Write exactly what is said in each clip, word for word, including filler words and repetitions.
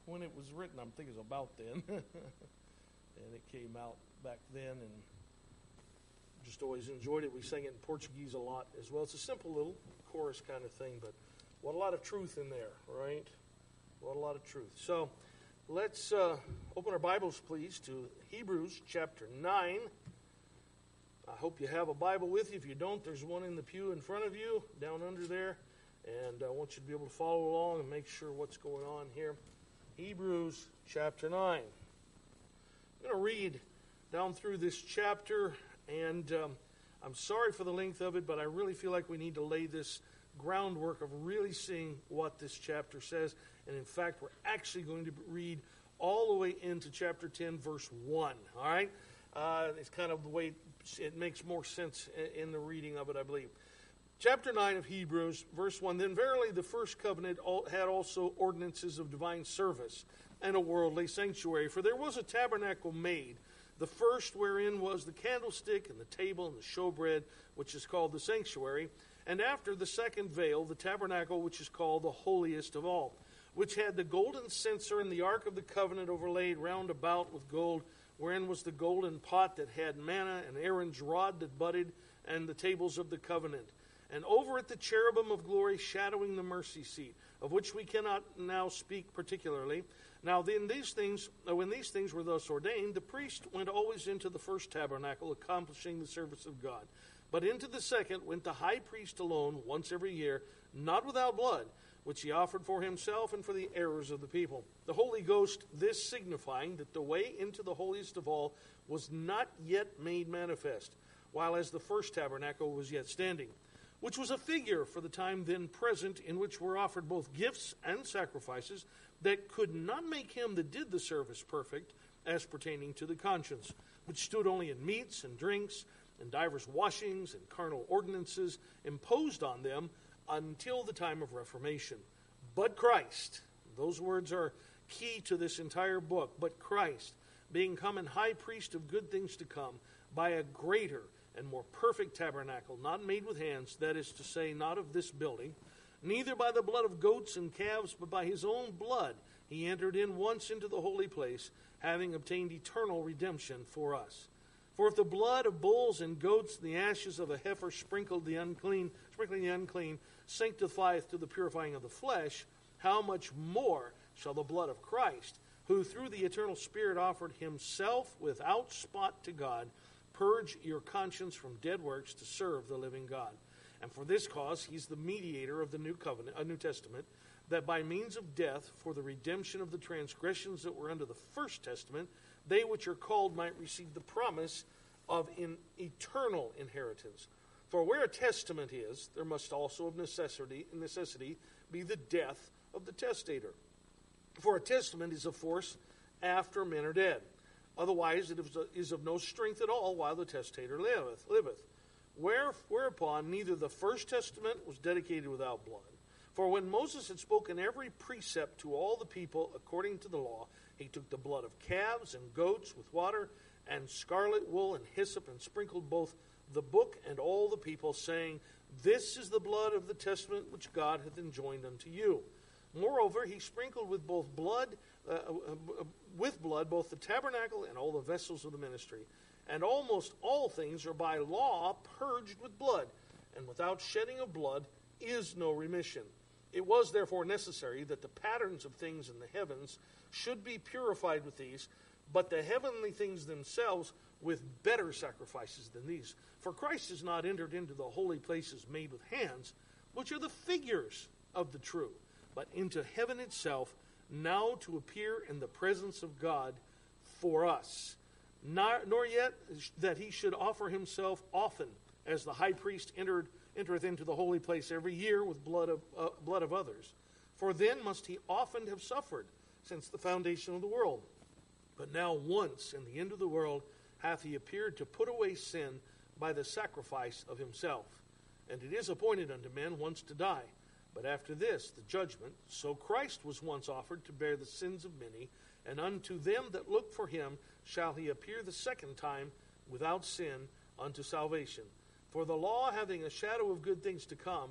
when it was written. I'm thinking it was about then. And it came out back then, and just always enjoyed it. We sang it in Portuguese a lot as well. It's a simple little chorus kind of thing, but what a lot of truth in there, right? What a lot of truth. So let's uh, open our Bibles, please, to Hebrews chapter nine. I hope you have a Bible with you. If you don't, there's one in the pew in front of you, down under there. And I want you to be able to follow along and make sure what's going on here. Hebrews chapter nine. I'm going to read down through this chapter, and um, I'm sorry for the length of it, but I really feel like we need to lay this groundwork of really seeing what this chapter says. And in fact, we're actually going to read all the way into chapter ten, verse one. All right? Uh, it's kind of the way it makes more sense in the reading of it, I believe. Chapter nine of Hebrews, verse one, Then verily the first covenant had also ordinances of divine service and a worldly sanctuary. For there was a tabernacle made, the first wherein was the candlestick and the table and the showbread, which is called the sanctuary. And after the second veil, the tabernacle, which is called the holiest of all, which had the golden censer and the ark of the covenant overlaid round about with gold, wherein was the golden pot that had manna, and Aaron's rod that budded, and the tables of the covenant. And over it the cherubim of glory shadowing the mercy seat, of which we cannot now speak particularly. Now then these things, when these things were thus ordained, the priest went always into the first tabernacle, accomplishing the service of God. But into the second went the high priest alone, once every year, not without blood, which he offered for himself and for the errors of the people. The Holy Ghost, this signifying that the way into the holiest of all was not yet made manifest, while as the first tabernacle was yet standing, which was a figure for the time then present, in which were offered both gifts and sacrifices that could not make him that did the service perfect, as pertaining to the conscience, which stood only in meats and drinks, and divers washings and carnal ordinances imposed on them, until the time of Reformation. But Christ, those words are key to this entire book, but Christ, being come an high priest of good things to come, by a greater and more perfect tabernacle, not made with hands, that is to say, not of this building, neither by the blood of goats and calves, but by his own blood he entered in once into the holy place, having obtained eternal redemption for us. For if the blood of bulls and goats and the ashes of a heifer sprinkled the unclean, sprinkling the unclean, sanctifieth to the purifying of the flesh, how much more shall the blood of Christ, who through the eternal Spirit offered himself without spot to God, purge your conscience from dead works to serve the living God. And for this cause he's the mediator of the new covenant, a New Testament, that by means of death, for the redemption of the transgressions that were under the first testament, they which are called might receive the promise of an eternal inheritance. For where a testament is, there must also of necessity, necessity be the death of the testator. For a testament is of force after men are dead. Otherwise it is of no strength at all while the testator liveth. liveth. Where, whereupon neither the first testament was dedicated without blood. For when Moses had spoken every precept to all the people according to the law, he took the blood of calves and goats with water and scarlet wool and hyssop, and sprinkled both the book and all the people, saying, This is the blood of the testament which God hath enjoined unto you. Moreover, he sprinkled with both blood, uh, uh, with blood both the tabernacle and all the vessels of the ministry. And almost all things are by law purged with blood, and without shedding of blood is no remission. It was therefore necessary that the patterns of things in the heavens should be purified with these, but the heavenly things themselves with better sacrifices than these. For Christ has not entered into the holy places made with hands, which are the figures of the true, but into heaven itself, now to appear in the presence of God for us. Nor, nor yet that he should offer himself often, as the high priest entered, entereth into the holy place every year with blood of, uh, blood of others. For then must he often have suffered, since the foundation of the world. But now once in the end of the world hath he appeared to put away sin by the sacrifice of himself. And it is appointed unto men once to die, but after this the judgment. So Christ was once offered to bear the sins of many, and unto them that look for him shall he appear the second time without sin unto salvation. For the law, having a shadow of good things to come,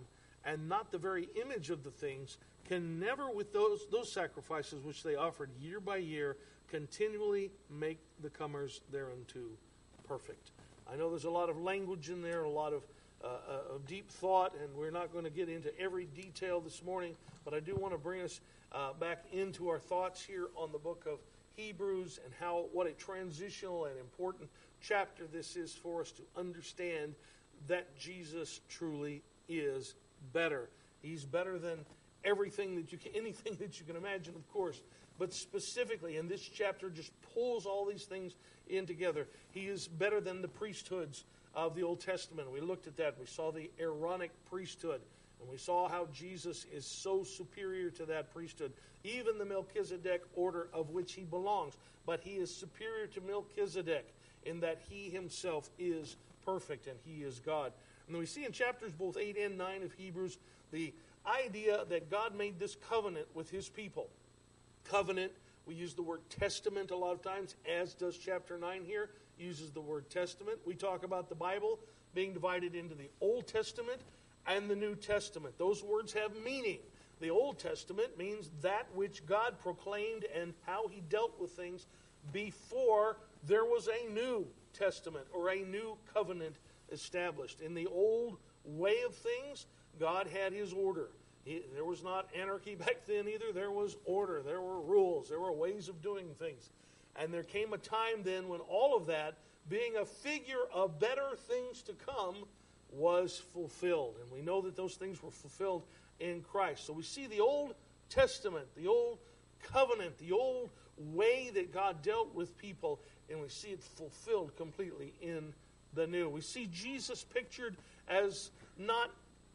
and not the very image of the things, can never, with those, those sacrifices which they offered year by year, continually make the comers thereunto perfect. I know there's a lot of language in there, a lot of, uh, uh, of deep thought, and we're not going to get into every detail this morning, but I do want to bring us uh, back into our thoughts here on the book of Hebrews and how what a transitional and important chapter this is for us to understand that Jesus truly is better. He's better than everything that you can, anything that you can imagine, of course. But specifically, and this chapter just pulls all these things in together. He is better than the priesthoods of the Old Testament. We looked at that. We saw the Aaronic priesthood. And we saw how Jesus is so superior to that priesthood. Even the Melchizedek order of which he belongs. But he is superior to Melchizedek in that he himself is perfect and he is God. And then we see in chapters both eight and nine of Hebrews the idea that God made this covenant with his people. Covenant, we use the word testament a lot of times, as does chapter nine here, uses the word testament. We talk about the Bible being divided into the Old Testament and the New Testament. Those words have meaning. The Old Testament means that which God proclaimed and how he dealt with things before there was a New Testament or a new covenant established. In the old way of things, God had his order. He, there was not anarchy back then either. There was order. There were rules. There were ways of doing things. And there came a time then when all of that, being a figure of better things to come, was fulfilled. And we know that those things were fulfilled in Christ. So we see the Old Testament, the Old Covenant, the old way that God dealt with people, and we see it fulfilled completely in the New. We see Jesus pictured as not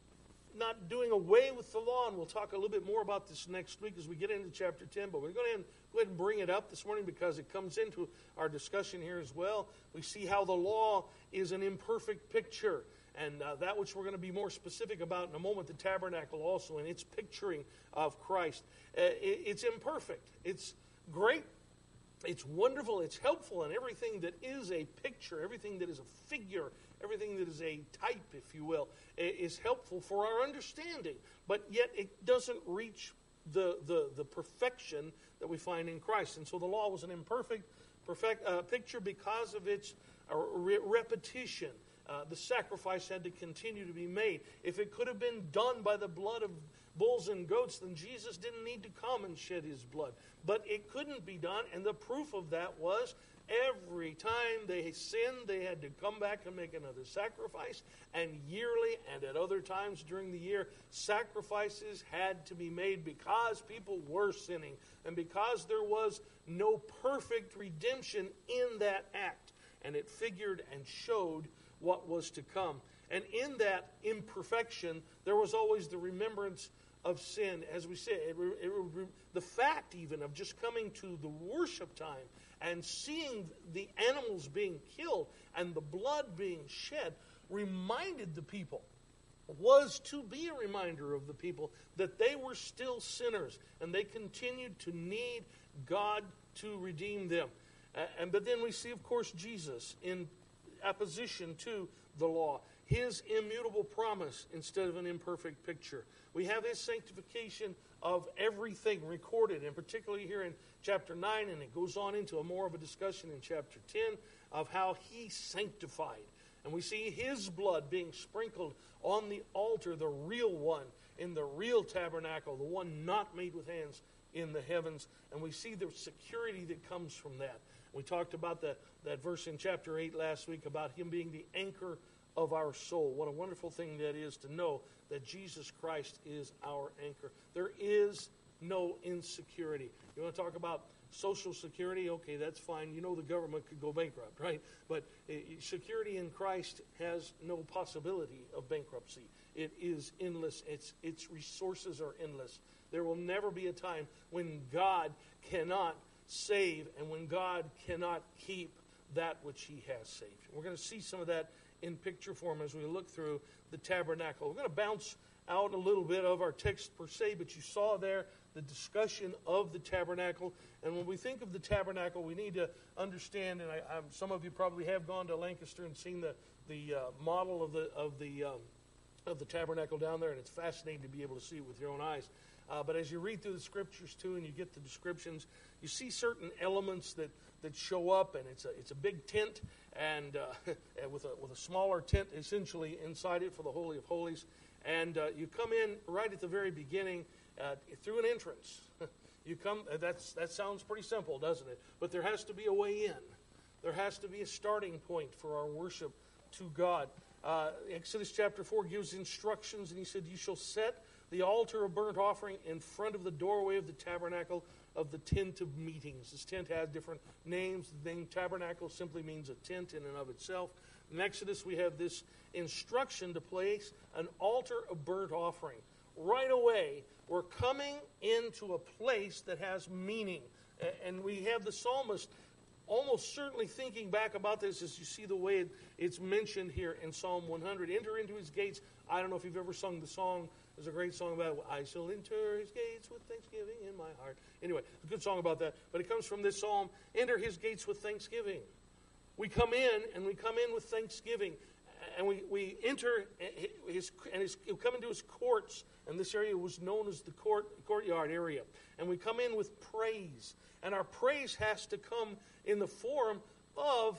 not doing away with the law, and we'll talk a little bit more about this next week as we get into chapter ten, but we're going to go ahead and bring it up this morning because it comes into our discussion here as well. We see how the law is an imperfect picture, and uh, that which we're going to be more specific about in a moment, the tabernacle also, and its picturing of Christ. Uh, it, it's imperfect. It's great. It's wonderful. It's helpful, and everything that is a picture, everything that is a figure, everything that is a type, if you will, is helpful for our understanding. But yet it doesn't reach the, the, the perfection that we find in Christ. And so the law was an imperfect perfect, uh, picture because of its uh, re- repetition. Uh, the sacrifice had to continue to be made. If it could have been done by the blood of bulls and goats, then Jesus didn't need to come and shed his blood. But it couldn't be done, and the proof of that was every time they sinned, they had to come back and make another sacrifice. And yearly and at other times during the year, sacrifices had to be made because people were sinning and because there was no perfect redemption in that act. And it figured and showed what was to come. And in that imperfection, there was always the remembrance of sin. As we said, it, it, it, the fact even of just coming to the worship time and seeing the animals being killed and the blood being shed reminded the people, was to be a reminder of the people that they were still sinners and they continued to need God to redeem them. Uh, and but then we see, of course, Jesus in opposition to the law. His immutable promise instead of an imperfect picture. We have his sanctification of everything recorded, and particularly here in chapter nine, and it goes on into a more of a discussion in chapter ten of how he sanctified. And we see his blood being sprinkled on the altar, the real one, in the real tabernacle, the one not made with hands in the heavens. And we see the security that comes from that. We talked about the, that verse in chapter eight last week about him being the anchor of our soul. What a wonderful thing that is to know that Jesus Christ is our anchor. There is no insecurity. You want to talk about social security? Okay, that's fine. You know the government could go bankrupt, right? But uh, security in Christ has no possibility of bankruptcy. It is endless. Its, its resources are endless. There will never be a time when God cannot save and when God cannot keep that which he has saved. We're going to see some of that in picture form as we look through the tabernacle. We're going to bounce out a little bit of our text per se, but you saw there the discussion of the tabernacle. And when we think of the tabernacle, we need to understand, and I, I'm, some of you probably have gone to Lancaster and seen the, the uh, model of the, of the um, of the tabernacle down there, and it's fascinating to be able to see it with your own eyes. Uh, but as you read through the scriptures too, and you get the descriptions, you see certain elements that, that show up, and it's a it's a big tent, and uh, with a with a smaller tent essentially inside it for the Holy of Holies, and uh, you come in right at the very beginning uh, through an entrance. You come. That's that sounds pretty simple, doesn't it? But there has to be a way in. There has to be a starting point for our worship to God. Uh, Exodus chapter four gives instructions, and he said, "You shall set the altar of burnt offering in front of the doorway of the tabernacle of the tent of meetings." This tent has different names. The name tabernacle simply means a tent in and of itself. In Exodus, we have this instruction to place an altar of burnt offering. Right away, we're coming into a place that has meaning. And we have the psalmist almost certainly thinking back about this as you see the way it's mentioned here in Psalm one hundred. Enter into his gates. I don't know if you've ever sung the song. There's a great song about it. I shall enter his gates with thanksgiving in my heart. Anyway, a good song about that. But it comes from this psalm. Enter his gates with thanksgiving. We come in, and we come in with thanksgiving. And we, we enter his, and his, we come into his courts. And this area was known as the court, courtyard area. And we come in with praise. And our praise has to come in the form of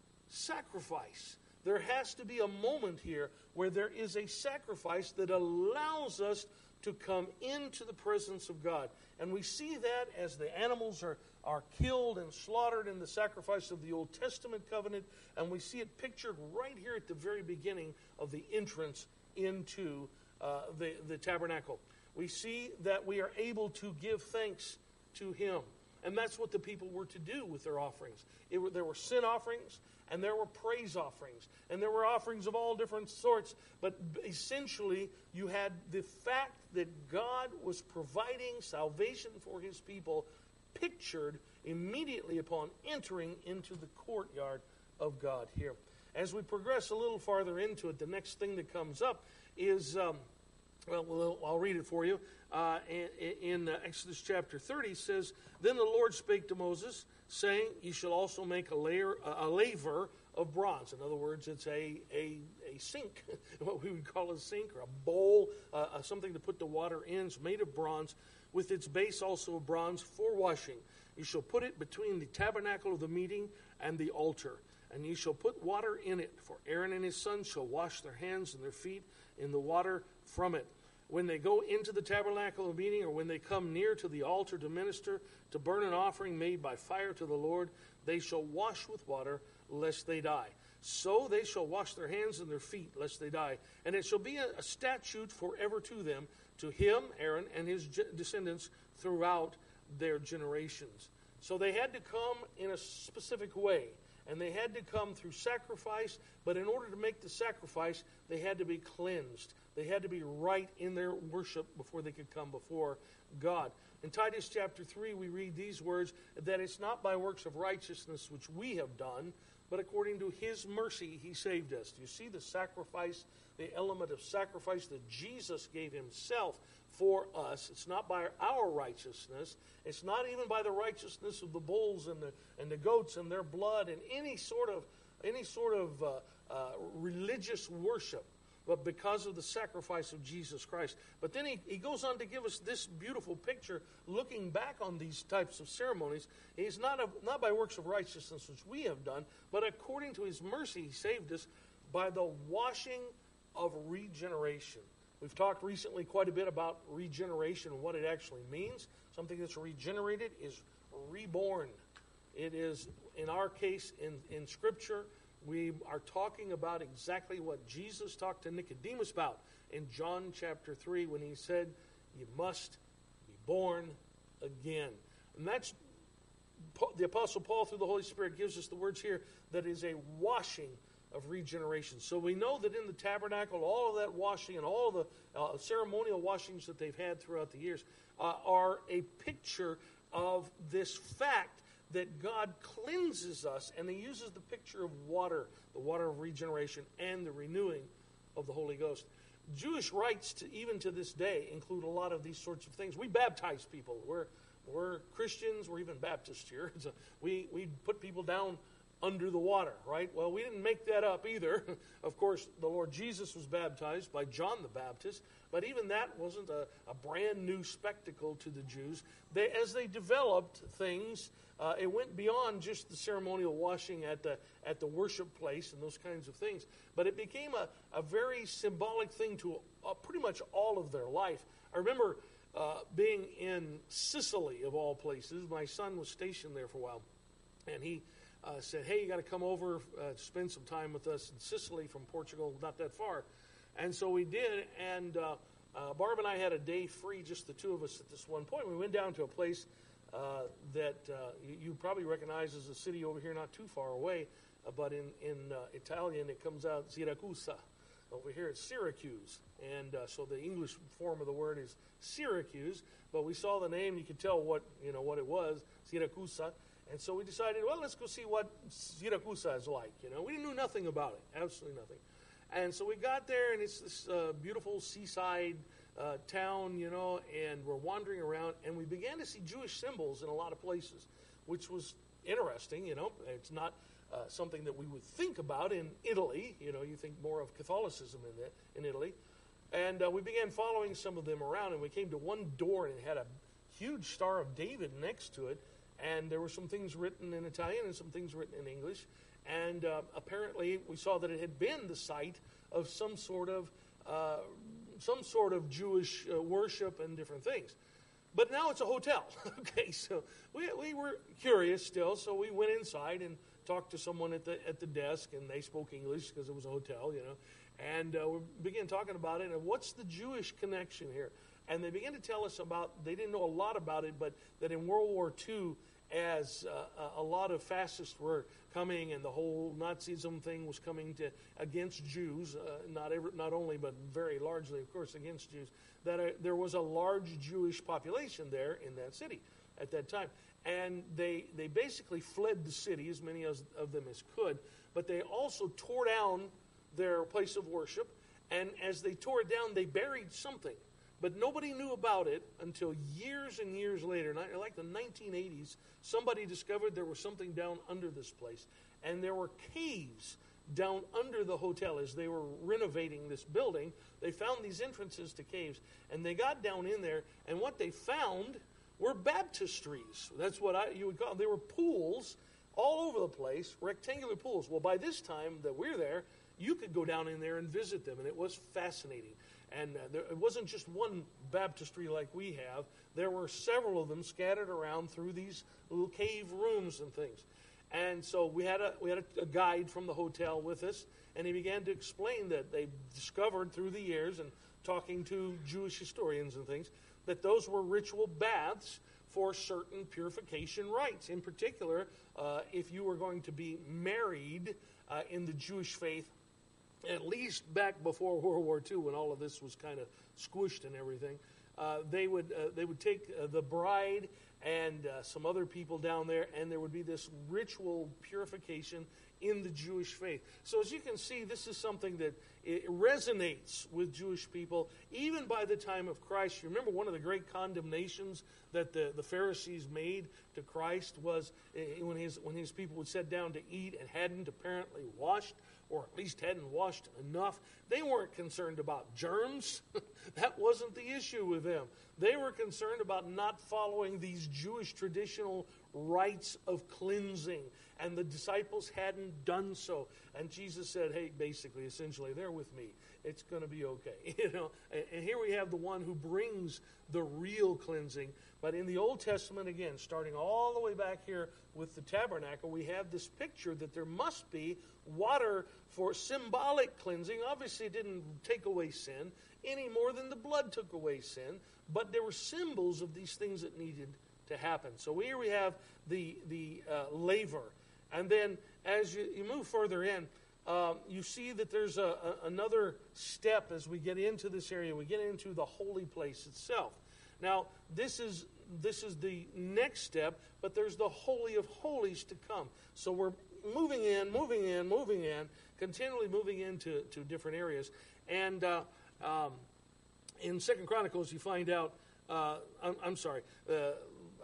sacrifice. There has to be a moment here where there is a sacrifice that allows us to come into the presence of God. And we see that as the animals are, are killed and slaughtered in the sacrifice of the Old Testament covenant. And we see it pictured right here at the very beginning of the entrance into uh, the, the tabernacle. We see that we are able to give thanks to him. And that's what the people were to do with their offerings. It were, there were sin offerings, and there were praise offerings, and there were offerings of all different sorts. But essentially, you had the fact that God was providing salvation for his people pictured immediately upon entering into the courtyard of God here. As we progress a little farther into it, the next thing that comes up is, um, well, well, I'll read it for you. Uh, in, in uh, Exodus chapter thirty, it says, "Then the Lord spake to Moses, saying, Ye shall also make a, layer, a laver of bronze." In other words, it's a, a, a sink, what we would call a sink, or a bowl, uh, uh, something to put the water in. It's made of bronze, with its base also of bronze for washing. You shall put it between the tabernacle of the meeting and the altar, and ye shall put water in it. For Aaron and his sons shall wash their hands and their feet in the water from it. When they go into the tabernacle of meeting, or when they come near to the altar to minister, to burn an offering made by fire to the Lord, they shall wash with water, lest they die. So they shall wash their hands and their feet, lest they die. And it shall be a, a statute forever to them, to him, Aaron, and his descendants throughout their generations. So they had to come in a specific way. And they had to come through sacrifice, but in order to make the sacrifice, they had to be cleansed. They had to be right in their worship before they could come before God. In Titus chapter three, we read these words, that it's not by works of righteousness which we have done, but according to his mercy he saved us. Do you see the sacrifice, the element of sacrifice that Jesus gave himself for us? It's not by our righteousness. It's not even by the righteousness of the bulls and the and the goats and their blood and any sort of any sort of uh, uh, religious worship, but because of the sacrifice of Jesus Christ. But then he, he goes on to give us this beautiful picture, looking back on these types of ceremonies. He's not a, not by works of righteousness which we have done, but according to his mercy he saved us by the washing of regeneration. We've talked recently quite a bit about regeneration and what it actually means. Something that's regenerated is reborn. It is, in our case, in, in Scripture, we are talking about exactly what Jesus talked to Nicodemus about in John chapter three when he said, you must be born again. And that's, the Apostle Paul, through the Holy Spirit, gives us the words here that is a washing of regeneration. So we know that in the tabernacle, all of that washing and all of the uh, ceremonial washings that they've had throughout the years uh, are a picture of this fact that God cleanses us, and he uses the picture of water, the water of regeneration, and the renewing of the Holy Ghost. Jewish rites, to, even to this day, include a lot of these sorts of things. We baptize people. We're we're Christians. We're even Baptists here. So we we put people down under the water, right? Well, we didn't make that up either. Of course, the Lord Jesus was baptized by John the Baptist, but even that wasn't a, a brand new spectacle to the Jews. They, as they developed things, uh, it went beyond just the ceremonial washing at the at the worship place and those kinds of things, but it became a, a very symbolic thing to uh, pretty much all of their life. I remember uh, being in Sicily, of all places. My son was stationed there for a while, and he Uh, said, hey, you got to come over, uh, spend some time with us in Sicily from Portugal, not that far. And so we did, and uh, uh, Barb and I had a day free, just the two of us at this one point. We went down to a place uh, that uh, you, you probably recognize as a city over here not too far away, uh, but in, in uh, Italian it comes out Siracusa. Over here it's Syracuse, and uh, so the English form of the word is Syracuse, but we saw the name, you could tell what, you know, what it was, Siracusa. And so we decided, well, let's go see what Siracusa is like. You know, we knew nothing about it, absolutely nothing. And so we got there, and it's this uh, beautiful seaside uh, town, you know, and we're wandering around, and we began to see Jewish symbols in a lot of places, which was interesting. You know, it's not uh, something that we would think about in Italy. You know, you think more of Catholicism in that, in Italy. And uh, we began following some of them around, and we came to one door, and it had a huge Star of David next to it. And there were some things written in Italian and some things written in English. And uh, apparently we saw that it had been the site of some sort of uh, some sort of Jewish uh, worship and different things. But now it's a hotel. Okay, so we we were curious still, so we went inside and talked to someone at the at the desk, and they spoke English because it was a hotel, you know. And uh, we began talking about it, and what's the Jewish connection here? And they began to tell us about, they didn't know a lot about it, but that in World War Two, as uh, a lot of fascists were coming and the whole Nazism thing was coming to against Jews, uh, not every, not only, but very largely, of course, against Jews, that uh, there was a large Jewish population there in that city at that time. And they, they basically fled the city, as many as, of them as could, but they also tore down their place of worship, and as they tore it down, they buried something. But nobody knew about it until years and years later, like the nineteen eighties, somebody discovered there was something down under this place. And there were caves down under the hotel as they were renovating this building. They found these entrances to caves, and they got down in there, and what they found were baptistries. That's what I, you would call them. They were pools all over the place, rectangular pools. Well, by this time that we're there, you could go down in there and visit them, and it was fascinating. And uh, there, it wasn't just one baptistry like we have. There were several of them scattered around through these little cave rooms and things. And so we had a we had a, a guide from the hotel with us, and he began to explain that they discovered through the years and talking to Jewish historians and things that those were ritual baths for certain purification rites. In particular, uh, if you were going to be married uh, in the Jewish faith, at least back before World War Two, when all of this was kind of squished and everything, uh, they would uh, they would take uh, the bride and uh, some other people down there, and there would be this ritual purification in the Jewish faith. So as you can see, this is something that it resonates with Jewish people, even by the time of Christ. You remember one of the great condemnations that the, the Pharisees made to Christ was uh, when his when his people would sit down to eat and hadn't apparently washed, or at least hadn't washed enough. They weren't concerned about germs. That wasn't the issue with them. They were concerned about not following these Jewish traditional rites of cleansing. And the disciples hadn't done so. And Jesus said, hey, basically, essentially, they're with me. It's going to be okay. You know, and, and here we have the one who brings the real cleansing. But in the Old Testament, again, starting all the way back here with the tabernacle, we have this picture that there must be water for symbolic cleansing. Obviously, it didn't take away sin any more than the blood took away sin. But there were symbols of these things that needed to happen. So here we have the, the uh, laver. And then as you, you move further in, um, you see that there's a, a, another step as we get into this area. We get into the holy place itself. Now, this is this is the next step, but there's the Holy of Holies to come. So we're moving in, moving in, moving in, continually moving into to different areas. And uh, um, in Second Chronicles, you find out, uh, I'm, I'm sorry, uh,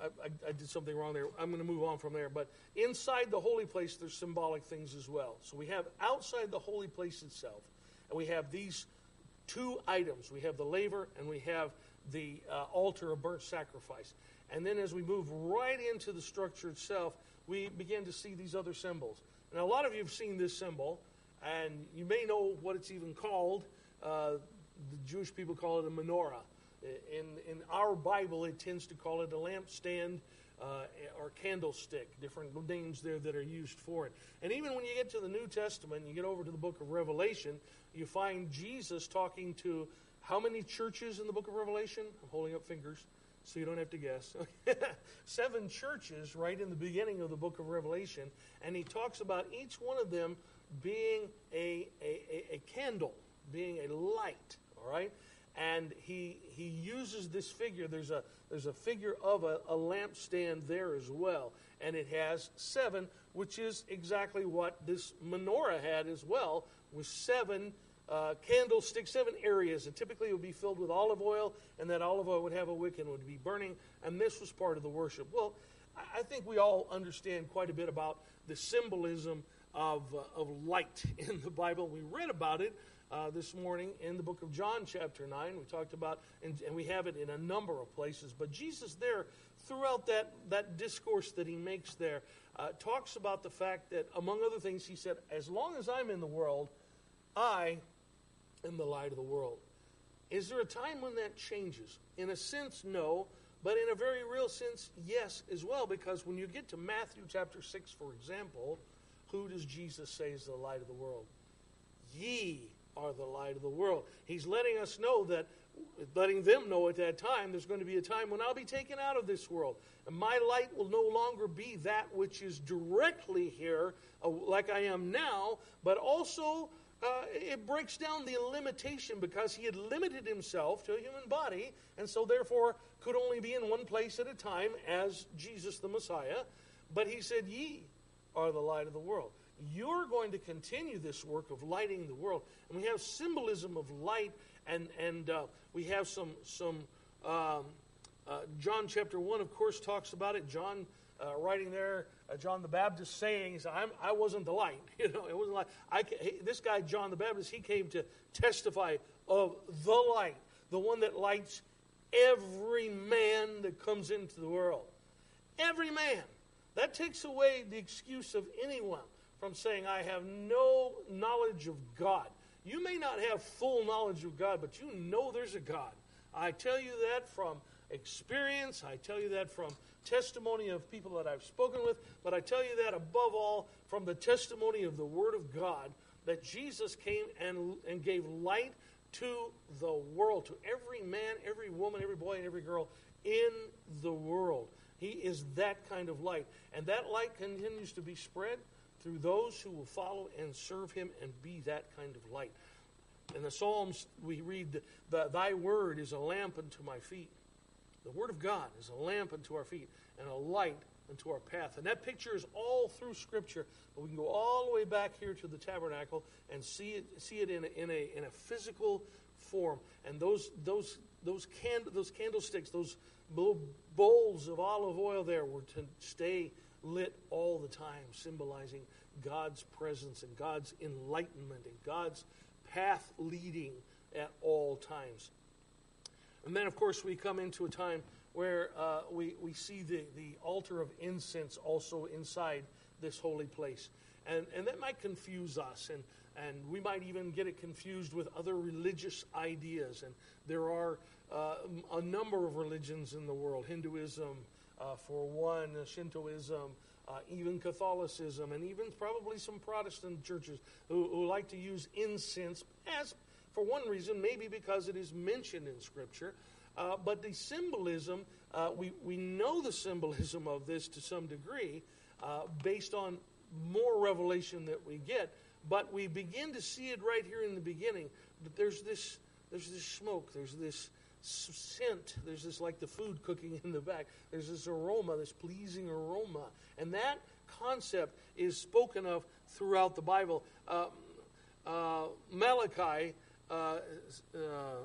I, I did something wrong there. I'm going to move on from there. But inside the holy place, there's symbolic things as well. So we have outside the holy place itself, and we have these two items. We have the laver, and we have the uh, altar of burnt sacrifice. And then as we move right into the structure itself, we begin to see these other symbols. Now, a lot of you have seen this symbol, and you may know what it's even called. Uh, the Jewish people call it a menorah. In, in our Bible, it tends to call it a lampstand uh, or candlestick, different names there that are used for it. And even when you get to the New Testament, you get over to the book of Revelation, you find Jesus talking to how many churches in the book of Revelation? I'm holding up fingers so you don't have to guess. Seven churches right in the beginning of the book of Revelation, and he talks about each one of them being a, a, a candle, being a light, all right? And he he uses this figure. There's a there's a figure of a, a lampstand there as well, and it has seven, which is exactly what this menorah had as well, with seven uh, candlesticks, seven areas. And typically it would be filled with olive oil, and that olive oil would have a wick and would be burning. And this was part of the worship. Well, I think we all understand quite a bit about the symbolism of uh, of light in the Bible. We read about it Uh, this morning in the book of John chapter nine. We talked about, and, and we have it in a number of places, but Jesus there, throughout that, that discourse that he makes there, uh, talks about the fact that, among other things, he said, as long as I'm in the world, I am the light of the world. Is there a time when that changes? In a sense, no, but in a very real sense, yes, as well, because when you get to Matthew chapter six, for example, who does Jesus say is the light of the world? Ye are the light of the world. He's letting us know that, letting them know at that time, there's going to be a time when I'll be taken out of this world. And my light will no longer be that which is directly here, uh, like I am now, but also uh, it breaks down the limitation, because he had limited himself to a human body, and so therefore could only be in one place at a time as Jesus the Messiah. But he said, ye are the light of the world. You're going to continue this work of lighting the world. And we have symbolism of light, and, and uh, we have some, some um, uh, John chapter one, of course, talks about it. John uh, writing there, uh, John the Baptist saying, he said, I'm, I wasn't the light. You know, it wasn't like, I, this guy, John the Baptist, he came to testify of the light, the one that lights every man that comes into the world. Every man. That takes away the excuse of anyone from saying, I have no knowledge of God. You may not have full knowledge of God, but you know there's a God. I tell you that from experience. I tell you that from testimony of people that I've spoken with. But I tell you that above all from the testimony of the Word of God, that Jesus came and, and gave light to the world, to every man, every woman, every boy, and every girl in the world. He is that kind of light. And that light continues to be spread through those who will follow and serve him and be that kind of light. In the Psalms, we read, the, Thy word is a lamp unto my feet. The word of God is a lamp unto our feet and a light unto our path. And that picture is all through Scripture. But we can go all the way back here to the tabernacle and see it, see it in a, in a, in a physical form. And those those those, can, those candlesticks, those little bowls of olive oil there were to stay lit all the time, symbolizing God's presence and God's enlightenment and God's path leading at all times. And then, of course, we come into a time where uh, we, we see the, the altar of incense also inside this holy place. And, and that might confuse us, and, and we might even get it confused with other religious ideas. And there are uh, a number of religions in the world, Hinduism, Uh, for one, uh, Shintoism, uh, even Catholicism, and even probably some Protestant churches who, who like to use incense as, for one reason, maybe because it is mentioned in Scripture. Uh, but the symbolism, uh, we, we know the symbolism of this to some degree uh, based on more revelation that we get. But we begin to see it right here in the beginning. That there's this, there's this smoke, there's this scent, there's this, like the food cooking in the back, there's this aroma, this pleasing aroma, and that concept is spoken of throughout the Bible. uh, uh, Malachi uh, uh,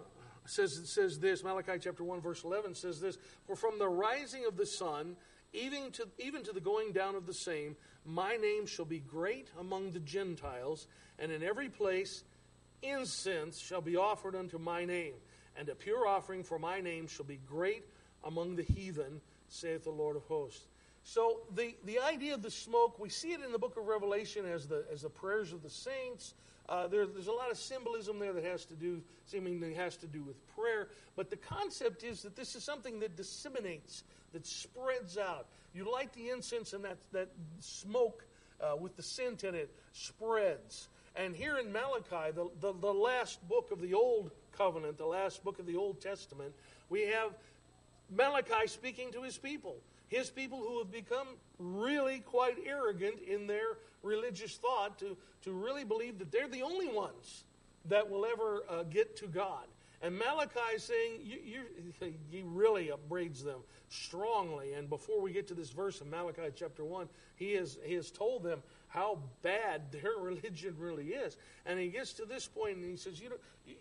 says, it says this, Malachi chapter one, verse eleven says this, "For from the rising of the sun, even to, even to the going down of the same, my name shall be great among the Gentiles, and in every place incense shall be offered unto my name, and a pure offering for my name shall be great among the heathen, saith the Lord of hosts." So the, the idea of the smoke, we see it in the book of Revelation as the as the prayers of the saints. Uh, there, there's a lot of symbolism there that has to do, seemingly has to do with prayer. But the concept is that this is something that disseminates, that spreads out. You light the incense, and that that smoke uh, with the scent in it spreads. And here in Malachi, the, the the last book of the Old Covenant, the last book of the Old Testament, we have Malachi speaking to his people. His people who have become really quite arrogant in their religious thought to, to really believe that they're the only ones that will ever uh, get to God. And Malachi is saying, you, you, he really upbraids them strongly. And before we get to this verse in Malachi chapter one, he has, he has told them how bad their religion really is. And he gets to this point and he says, you know,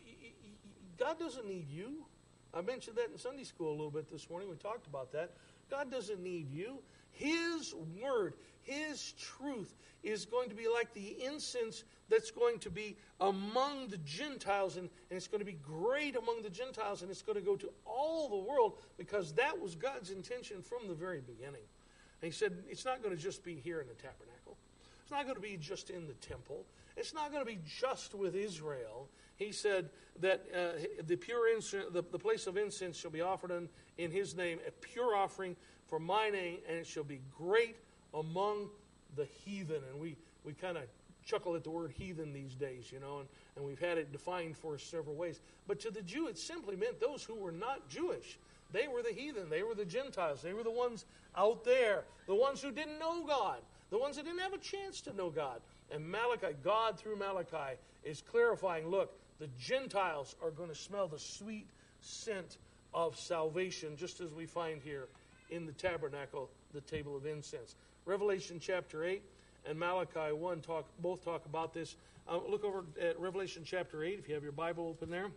God doesn't need you. I mentioned that in Sunday school a little bit this morning. We talked about that. God doesn't need you. His word, His truth is going to be like the incense that's going to be among the Gentiles, and, and it's going to be great among the Gentiles, and it's going to go to all the world, because that was God's intention from the very beginning. And He said, it's not going to just be here in the tabernacle. It's not going to be just in the temple. It's not going to be just with Israel. He said that uh, the pure incense, the, the place of incense shall be offered in, in His name, a pure offering for my name, and it shall be great among the heathen. And we, we kind of chuckle at the word heathen these days, you know, and, and we've had it defined for us several ways. But to the Jew, it simply meant those who were not Jewish. They were the heathen. They were the Gentiles. They were the ones out there, the ones who didn't know God, the ones that didn't have a chance to know God. And Malachi, God through Malachi, is clarifying, look, the Gentiles are going to smell the sweet scent of salvation, just as we find here in the tabernacle, the table of incense. Revelation chapter eight and Malachi one talk both talk about this. Uh, look over at Revelation chapter eight, if you have your Bible open there.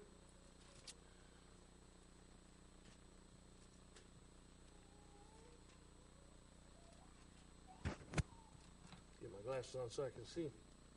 Get my glasses on so I can see.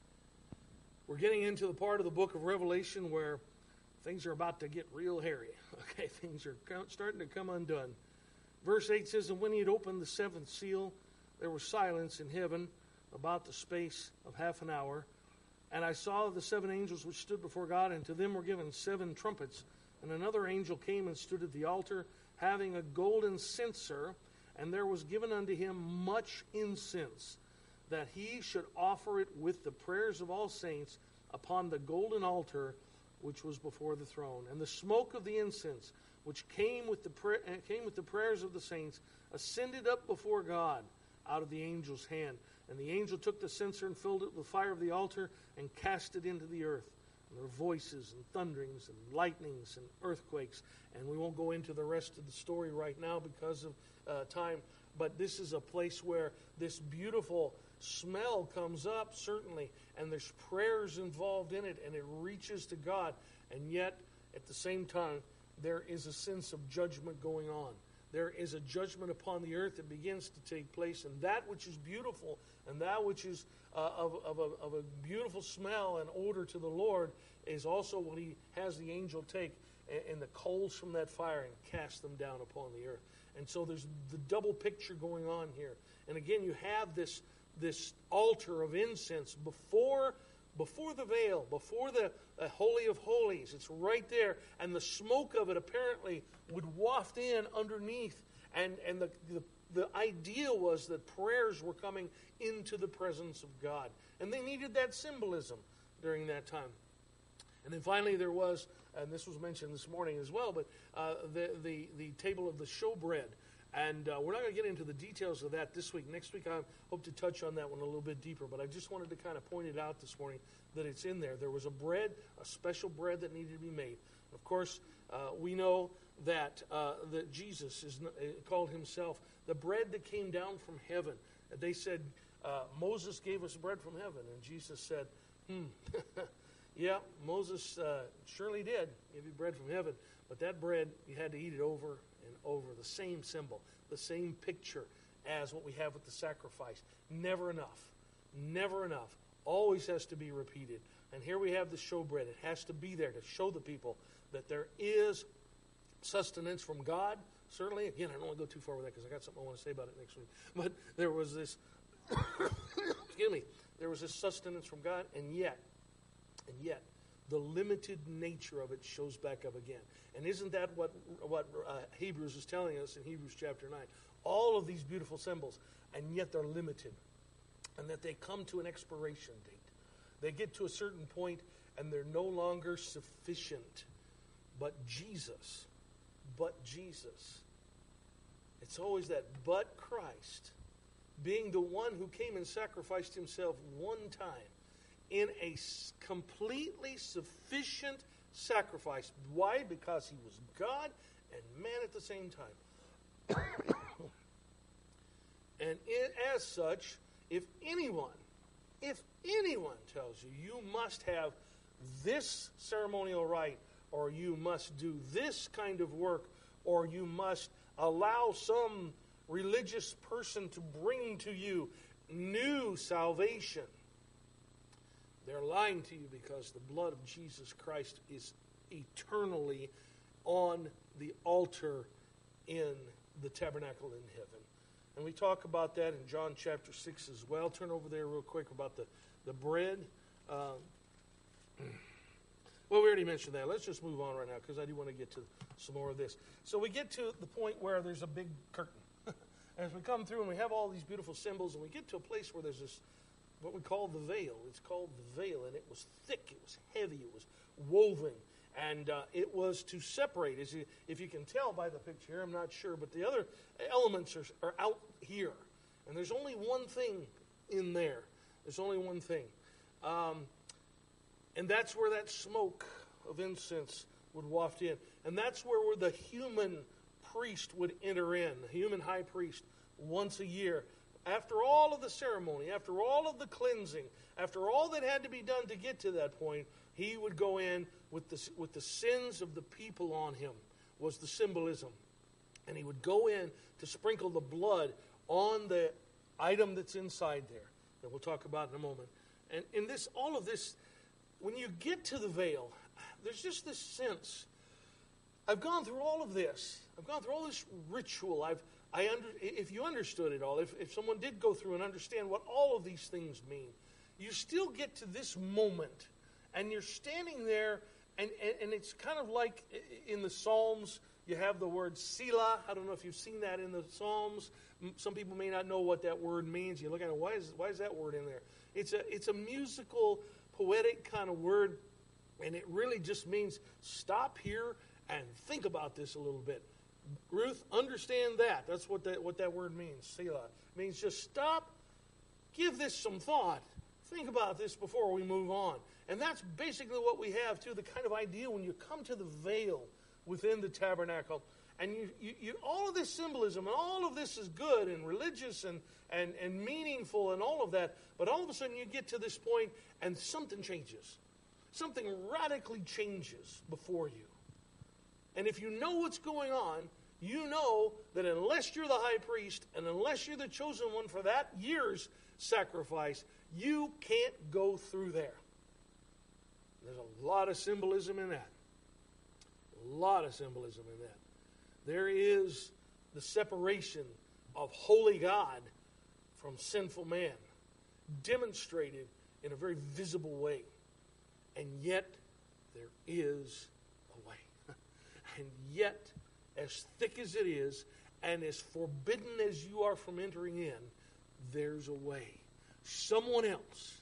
We're getting into the part of the book of Revelation where things are about to get real hairy. Okay, things are starting to come undone. Verse eight says, "And when he had opened the seventh seal, there was silence in heaven about the space of half an hour. And I saw the seven angels which stood before God, and to them were given seven trumpets. And another angel came and stood at the altar, having a golden censer, and there was given unto him much incense, that he should offer it with the prayers of all saints upon the golden altar which was before the throne. And the smoke of the incense, which came with the pra- came with the prayers of the saints, ascended up before God out of the angel's hand. And the angel took the censer and filled it with fire of the altar and cast it into the earth. And there were voices and thunderings and lightnings and earthquakes. And we won't go into the rest of the story right now because of uh, time. But this is a place where this beautiful smell comes up, certainly, and there's prayers involved in it, and it reaches to God. And yet, at the same time, there is a sense of judgment going on. There is a judgment upon the earth that begins to take place, and that which is beautiful and that which is uh, of, of, a, of a beautiful smell and odor to the Lord is also what he has the angel take and, and the coals from that fire and cast them down upon the earth. And so there's the double picture going on here. And again, you have this this altar of incense before before the veil, before the uh, Holy of Holies. It's right there. And the smoke of it apparently would waft in underneath. And, and the, the, the idea was that prayers were coming into the presence of God. And they needed that symbolism during that time. And then finally there was, and this was mentioned this morning as well, but uh, the, the, the table of the showbread. And uh, we're not going to get into the details of that this week. Next week I hope to touch on that one a little bit deeper. But I just wanted to kind of point it out this morning that it's in there. There was a bread, a special bread that needed to be made. Of course, uh, we know that, uh, that Jesus is uh, called himself the bread that came down from heaven. They said, uh, Moses gave us bread from heaven. And Jesus said, hmm, Yeah, Moses uh, surely did give you bread from heaven, but that bread, you had to eat it over and over. The same symbol, the same picture as what we have with the sacrifice. Never enough. Never enough. Always has to be repeated. And here we have the showbread. It has to be there to show the people that there is sustenance from God. Certainly, again, I don't want to go too far with that because I got something I want to say about it next week. But there was this, excuse me, there was this sustenance from God, and yet, and yet, the limited nature of it shows back up again. And isn't that what what uh, Hebrews is telling us in Hebrews chapter nine? All of these beautiful symbols, and yet they're limited, and that they come to an expiration date. They get to a certain point, and they're no longer sufficient. But Jesus, but Jesus. It's always that, but Christ, being the one who came and sacrificed himself one time in a completely sufficient sacrifice. Why? Because he was God and man at the same time. And it, as such, if anyone, if anyone tells you you must have this ceremonial rite, or you must do this kind of work, or you must allow some religious person to bring to you new salvation, they're lying to you, because the blood of Jesus Christ is eternally on the altar in the tabernacle in heaven. And we talk about that in John chapter six as well. Turn over there real quick about the, the bread. Um, well, we already mentioned that. Let's just move on right now, because I do want to get to some more of this. So we get to the point where there's a big curtain. As we come through and we have all these beautiful symbols, and we get to a place where there's this, what we call the veil. It's called the veil, and it was thick, it was heavy, it was woven, and uh, it was to separate. As you, if you can tell by the picture here, I'm not sure, but the other elements are, are out here, and there's only one thing in there. There's only one thing. Um, and that's where that smoke of incense would waft in. And that's where, where the human priest would enter in, the human high priest, once a year. After all of the ceremony, after all of the cleansing, after all that had to be done to get to that point, he would go in with the, with the sins of the people on him, was the symbolism. And he would go in to sprinkle the blood on the item that's inside there, that we'll talk about in a moment. And in this, all of this, when you get to the veil, there's just this sense, I've gone through all of this. I've gone through all this ritual. I've, I under, if you understood it all, if, if someone did go through and understand what all of these things mean, you still get to this moment, and you're standing there, and, and, and it's kind of like in the Psalms, you have the word Selah. I don't know if you've seen that in the Psalms. Some people may not know what that word means. You look at it, why is, why is that word in there? It's a, it's a musical, poetic kind of word, and it really just means stop here and think about this a little bit. Ruth, understand that. That's what that, what that word means, Selah. It means just stop, give this some thought, think about this before we move on. And that's basically what we have, too, the kind of idea when you come to the veil within the tabernacle. And you, you, you, all of this symbolism and all of this is good and religious and, and, and meaningful and all of that. But all of a sudden you get to this point and something changes. Something radically changes before you. And if you know what's going on, you know that unless you're the high priest and unless you're the chosen one for that year's sacrifice, you can't go through there. There's a lot of symbolism in that. A lot of symbolism in that. There is the separation of holy God from sinful man, demonstrated in a very visible way. And yet, there is a way. And yet, as thick as it is, and as forbidden as you are from entering in, there's a way. Someone else,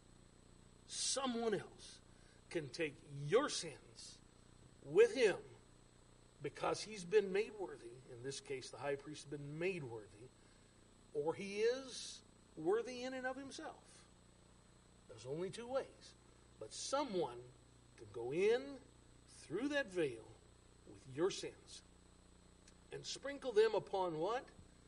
someone else can take your sins with him, because he's been made worthy. In this case, the high priest has been made worthy, or he is worthy in and of himself. There's only two ways. But someone can go in through that veil with your sins and sprinkle them upon what?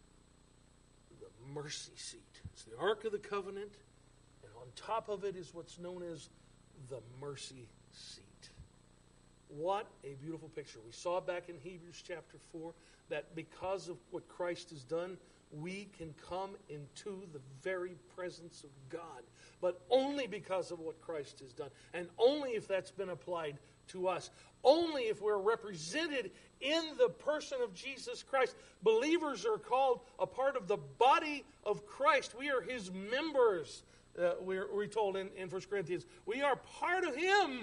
The mercy seat. It's the Ark of the Covenant, and on top of it is what's known as the mercy seat. What a beautiful picture. We saw back in Hebrews chapter four that because of what Christ has done, we can come into the very presence of God. But only because of what Christ has done. And only if that's been applied to us. Only if we're represented in the person of Jesus Christ. Believers are called a part of the body of Christ. We are His members. Uh, we're, we're told in, in First Corinthians. We are part of Him.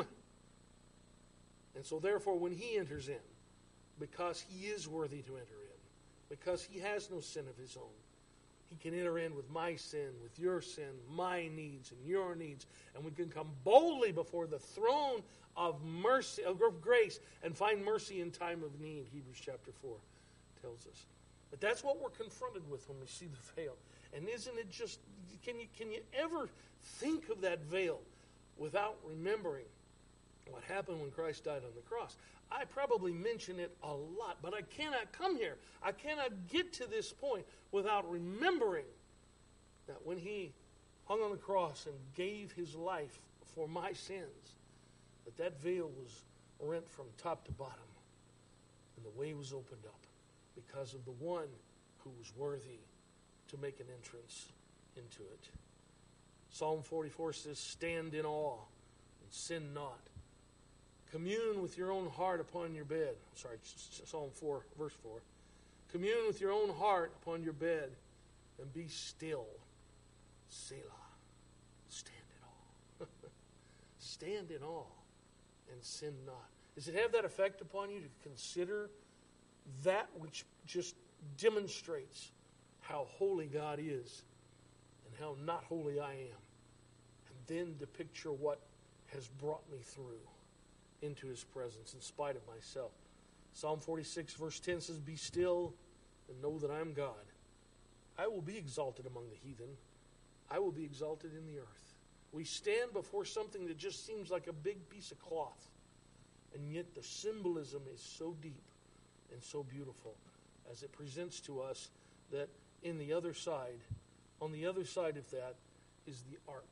And so therefore when He enters in, because He is worthy to enter in, because He has no sin of His own, He can enter in with my sin, with your sin, my needs and your needs, and we can come boldly before the throne of mercy, of grace, and find mercy in time of need, Hebrews chapter four tells us. But that's what we're confronted with when we see the veil. And isn't it just, can you, can you ever think of that veil without remembering what happened when Christ died on the cross? I probably mention it a lot, but I cannot come here. I cannot get to this point without remembering that when He hung on the cross and gave His life for my sins, that that veil was rent from top to bottom, and the way was opened up because of the one who was worthy to make an entrance into it. Psalm forty-four says, "Stand in awe and sin not. Commune with your own heart upon your bed." Sorry, Psalm four, verse four. "Commune with your own heart upon your bed, and be still. Selah." Stand in awe. Stand in awe and sin not. Does it have that effect upon you to consider that which just demonstrates how holy God is and how not holy I am? And then to picture what has brought me through into His presence in spite of myself. Psalm forty-six verse ten says, "Be still and know that I am God. I will be exalted among the heathen. I will be exalted in the earth." We stand before something that just seems like a big piece of cloth. And yet the symbolism is so deep and so beautiful as it presents to us that in the other side, on the other side of that is the ark,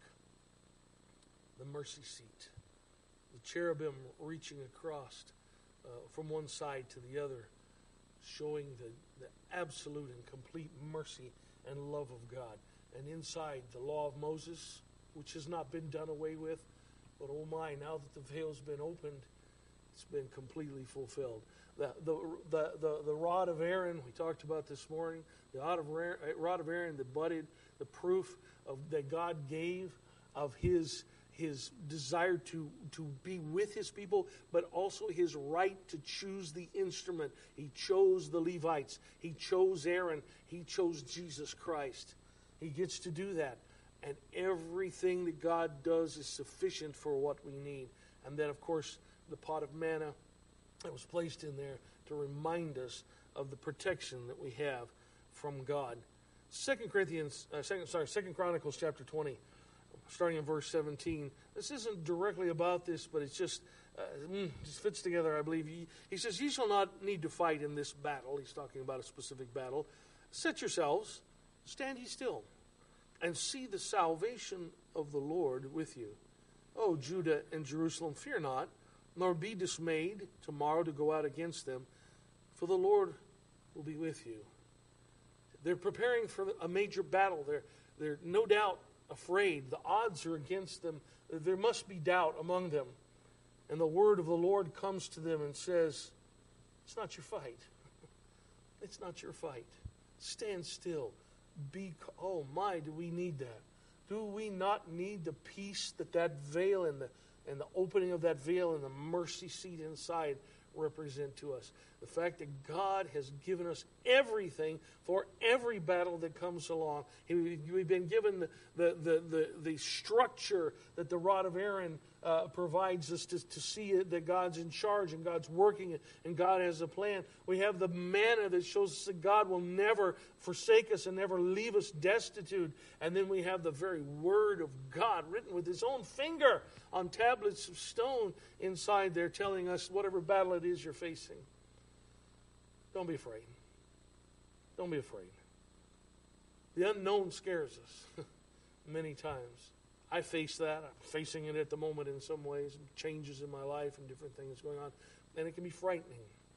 the mercy seat. The cherubim reaching across uh, from one side to the other, showing the, the absolute and complete mercy and love of God. And inside, the law of Moses, which has not been done away with, but oh my, now that the veil's been opened, it's been completely fulfilled. The, the, the, the, the rod of Aaron, we talked about this morning, the rod of Aaron, rod of Aaron that budded, the proof of that God gave of His His desire to, to be with His people, but also His right to choose the instrument. He chose the Levites. He chose Aaron. He chose Jesus Christ. He gets to do that. And everything that God does is sufficient for what we need. And then, of course, the pot of manna that was placed in there to remind us of the protection that we have from God. Second Corinthians, uh, second, sorry, Second Chronicles chapter twenty. Starting in verse seventeen. This isn't directly about this, but it's just uh, just fits together, I believe. He, he says, "Ye shall not need to fight in this battle." He's talking about a specific battle. "Set yourselves, stand ye still, and see the salvation of the Lord with you. O Judah and Jerusalem, fear not, nor be dismayed tomorrow to go out against them, for the Lord will be with you." They're preparing for a major battle. They're, they're no doubt afraid. The odds are against them. There must be doubt among them. And the word of the Lord comes to them and says, it's not your fight. It's not your fight. Stand still. Be, oh my, do we need that? Do we not need the peace that that veil and the, and the opening of that veil and the mercy seat inside represent to us? The fact that God has given us everything for every battle that comes along. We've been given the, the, the, the, the structure that the rod of Aaron uh, provides us to, to see that God's in charge and God's working and God has a plan. We have the manna that shows us that God will never forsake us and never leave us destitute. And then we have the very word of God written with His own finger on tablets of stone inside there, telling us whatever battle it is you're facing. Don't be afraid. Don't be afraid. The unknown scares us many times. I face that. I'm facing it at the moment in some ways, changes in my life and different things going on. And it can be frightening.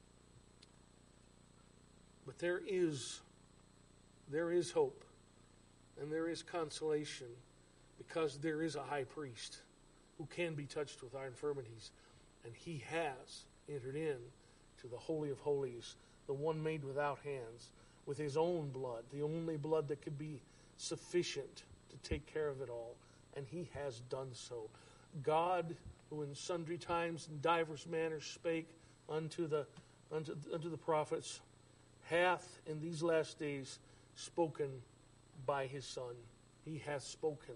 But there is, there is hope. And there is consolation. Because there is a high priest who can be touched with our infirmities. And he has entered in to the Holy of Holies, the one made without hands, with his own blood, the only blood that could be sufficient to take care of it all. And he has done so. God, who in sundry times in divers manners spake unto the unto, unto the prophets, hath in these last days spoken by his Son. He hath spoken.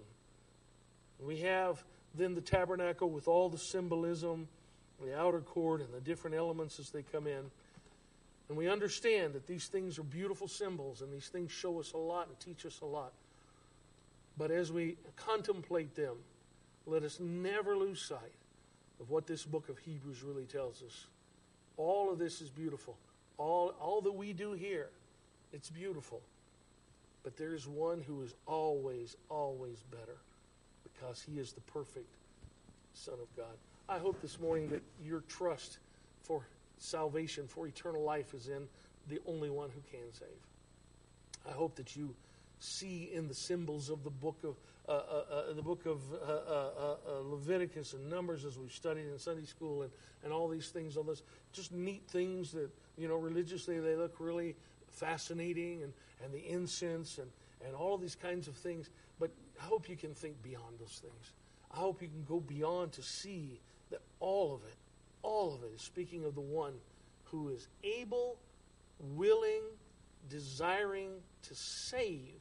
We have then the tabernacle with all the symbolism, the outer court, and the different elements as they come in. And we understand that these things are beautiful symbols, and these things show us a lot and teach us a lot. But as we contemplate them, let us never lose sight of what this book of Hebrews really tells us. All of this is beautiful. All, all that we do here, it's beautiful. But there is one who is always, always better, because he is the perfect Son of God. I hope this morning that your trust for salvation, for eternal life, is in the only one who can save. I hope that you see in the symbols of the book of uh, uh, uh, the book of uh, uh, uh, Leviticus and Numbers, as we've studied in Sunday school, and, and all these things, all this just neat things that, you know, religiously they look really fascinating, and, and the incense and, and all of these kinds of things. But I hope you can think beyond those things. I hope you can go beyond to see that all of it, all of it is speaking of the one who is able, willing, desiring to save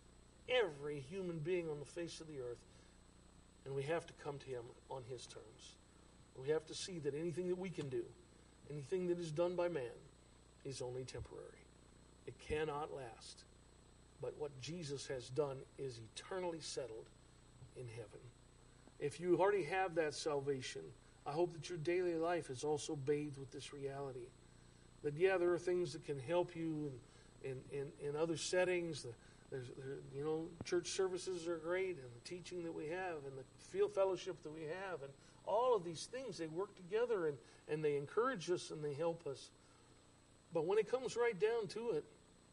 every human being on the face of the earth. And we have to come to him on his terms. We have to see that anything that we can do, anything that is done by man, is only temporary. It cannot last. But what Jesus has done is eternally settled in heaven. If you already have that salvation, I hope that your daily life is also bathed with this reality. That, yeah, there are things that can help you in, in, in, in other settings. There's, there, you know, church services are great, and the teaching that we have, and the field fellowship that we have, and all of these things, they work together, and, and they encourage us, and they help us. But when it comes right down to it,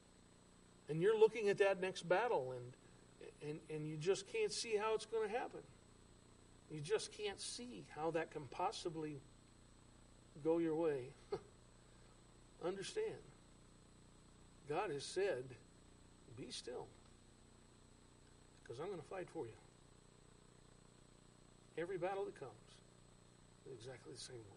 and you're looking at that next battle, and and, and you just can't see how it's going to happen. You just can't see how that can possibly go your way. Understand, God has said, be still, because I'm going to fight for you. Every battle that comes is exactly the same way.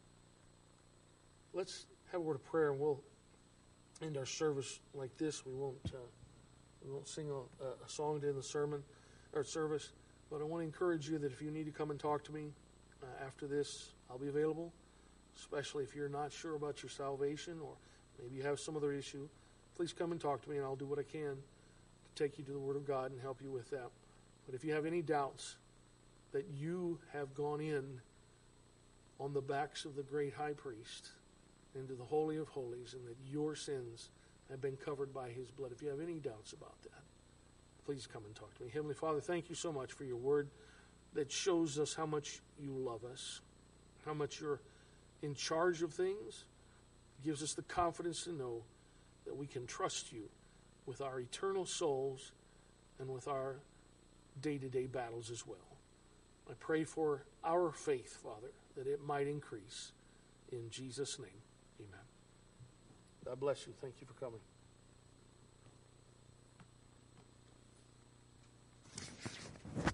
Let's have a word of prayer, and we'll end our service like this. We won't uh, we won't sing a, a song to end the sermon or service, but I want to encourage you that if you need to come and talk to me uh, after this, I'll be available, especially if you're not sure about your salvation, or maybe you have some other issue. Please come and talk to me, and I'll do what I can to take you to the Word of God and help you with that. But if you have any doubts that you have gone in on the backs of the great high priest into the Holy of Holies, and that your sins have been covered by his blood, if you have any doubts about that, please come and talk to me. Heavenly Father, thank you so much for your word that shows us how much you love us, how much you're in charge of things. It gives us the confidence to know that we can trust you with our eternal souls and with our day-to-day battles as well. I pray for our faith, Father, that it might increase. In Jesus' name, amen. God bless you. Thank you for coming.